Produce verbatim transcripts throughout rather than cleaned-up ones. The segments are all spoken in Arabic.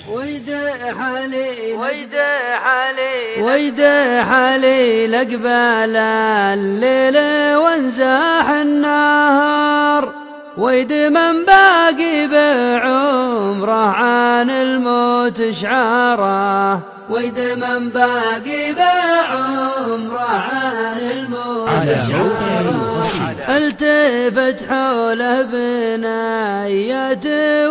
ويدح علي ويدح علي ويدح علي لقبال الليل وانزاح النهار، ويد من باقي بعمره عن الموت شعاره، ويد من باقي بعمره عن الموت شعاره. التفت حوله بنيات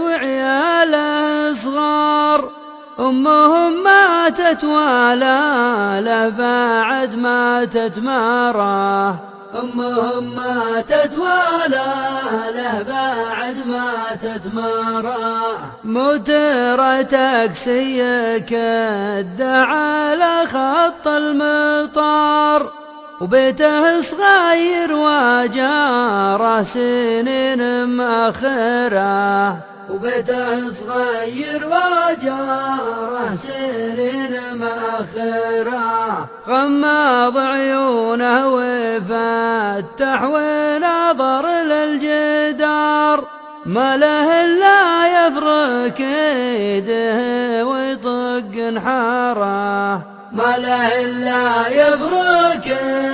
وعياله صغار، أمهم ماتت ولا له بعد ماتت مراه، أمهم ماتت ولا له بعد ماتت مراه. مترتك سيك ادعى على خط المطار، وبيته صغير وجاره سنين مأخره، وبيته صغير وجاره سنين مأخره. غمض عيونه وفتح ونظر للجدار، ما له إلا يفرك يده ويطق نحاره، ما له إلا يفرك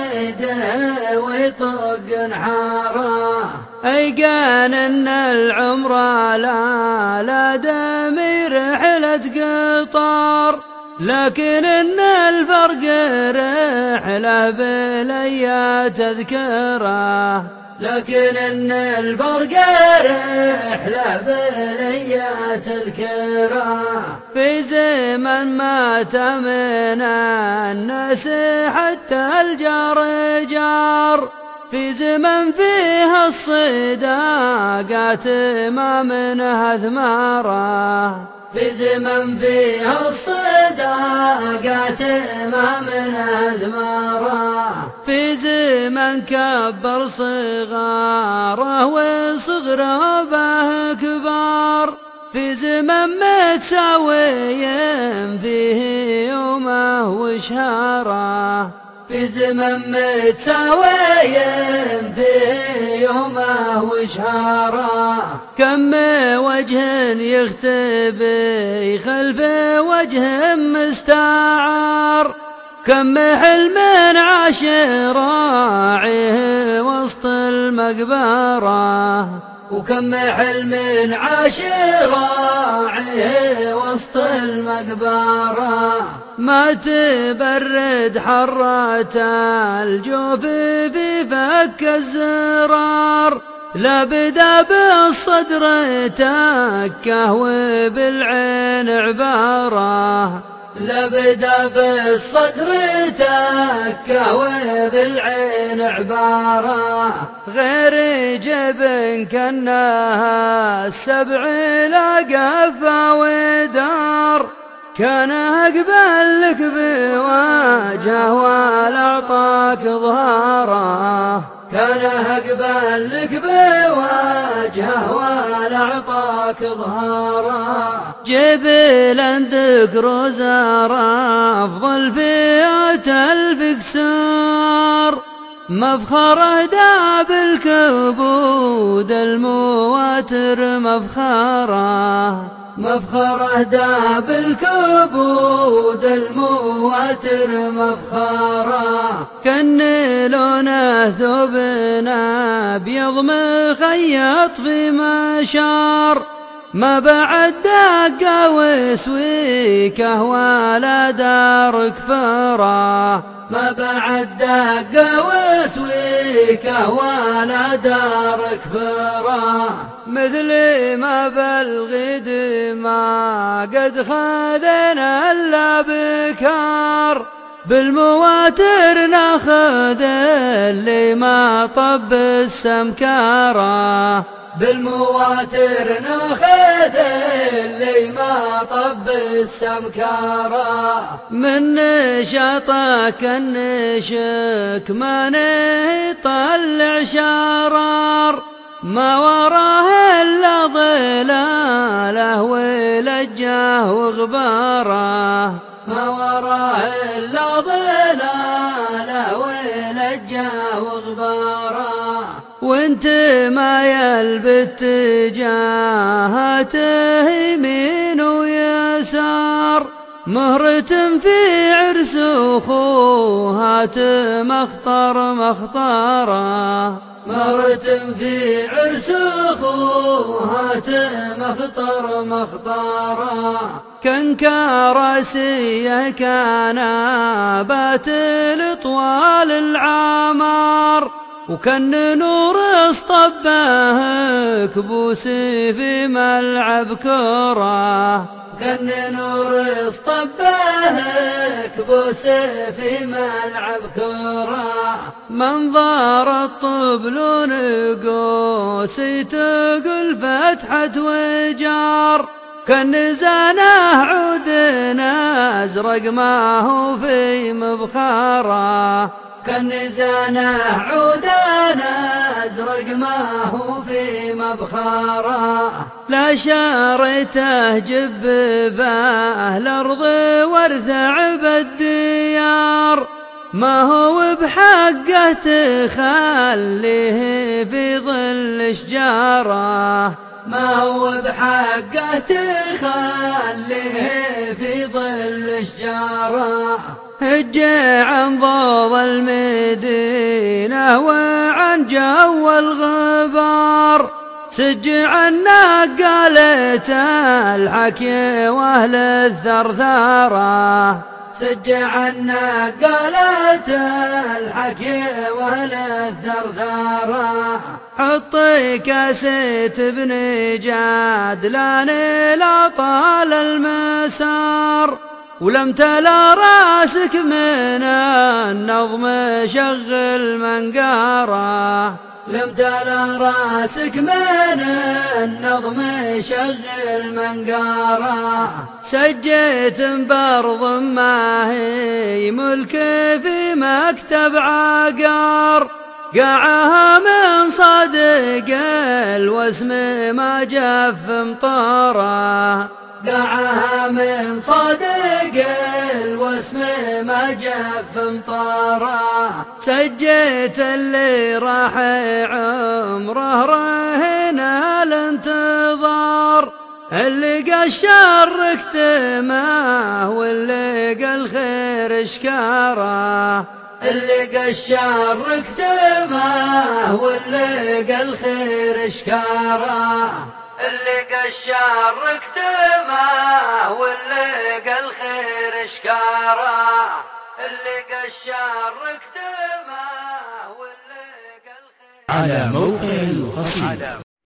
يده ويطق نحاره. أيقان أن العمر لا لا دمي رحلة قطار، لكن أن الفرق رحلة بليا تذكره، لكن أن الفرق رحلة بليا تذكره. في زمن مات من الناس حتى الجار جار، في زمن فيها الصداقات ما منها ثماره، في زمن فيها الصداقات ما منها ثماره. في زمن كبر صغاره وصغره به كبار، في زمن متساويين فيه يومه وشهره، في زمن متساويين فيه يومه وشهره. كم وجه يختبي خلف وجه مستعار، كم حلم عاش راعيه وسط المقبره، وكم حلم عاش راعيه وسط المقبره. ما تبرد حرة الجوف في فك الزرار، لا بدا بالصدر تكه وبالعين عباره، لا بدا بالصدر تكه وبالعين عباره. غير جبن كانها السبع لا قفا ودار، كان أقبل لك بواجهه ولا أعطاك ظهاره، كان أقبل لك بواجهه ولا أعطاك ظهاره. جبل عندك روزار أفضل فئة الفكسار، مفخره داب الكبود المواتر مفخره، مفخره داب الكبود المواتر مفخره. كان لونه ثوبنا أبيض مخيط في مشار، ما بعد دق وسويكه ولا دار كفره، ما بعد دق وسويكه ولا دار كفره. مثل ما بالغد ما قد خذنا الا بكار، بالمواتر ناخذ اللي ما طب السمكاره، بالمواتر ناخذ اللي ما طب السمكاره. من نشاطك النشك ما نطلع شرار، ما وراه الا ظلاله ولجه وغباره، ما وراه الا ظلاله ولجه وغباره. وانت ما يلبت جاهته يمين ويسار، المسار، مهرة في عرس أخوها تمخطر مخطارة، مهرة في عرس أخوها تمخطر مخطارة. كان كراسيه كان باتل طوال العمار، وكان نور اصطبه كبوسي في ملعب كرة، كان نور اصطبه كبوسي في ملعب كرة. منظر الطبل نقوسي تقول فتحة وجار، كان زانه عودنا ازرق ما هو في مبخره، كان زانه عودنا ازرق ما هو في مبخره. لا شارته جب به الارض وارثع بالديار، ما هو بحقه تخليه في ظل شجاره، ما هو بحقه تخليه في ظل شجاره. هج عن ضوض المدينة وعن جو الغبار، سج عن نقالة الحكي واهل الثرثارة، سج عن نقالة الحكي واهل الثرثارة. حطي كاسة ابن جاد لاني لا طال المسار، ولم تلا راسك من النظم شغل منقاره، لم تلا راسك من النظم شغل منقاره. سجيت برض ما هي ملك في مكتب عقار، قاعها من صدق الوسم ما جف مطاره، قاعها من صدق الوسم ما جف مطاره. سجيت اللي راح عمره رهن الانتظار، اللي قال الشر اكتمه واللي قال الخير اشكاره، اللي قال الشر اكتمه واللي قال الخير اشكاره، اللي قال الشر اكتمه واللي قال الخير اشكاره، اللي قال الشر اكتمه واللي قال الخير. على موقع القصيدة.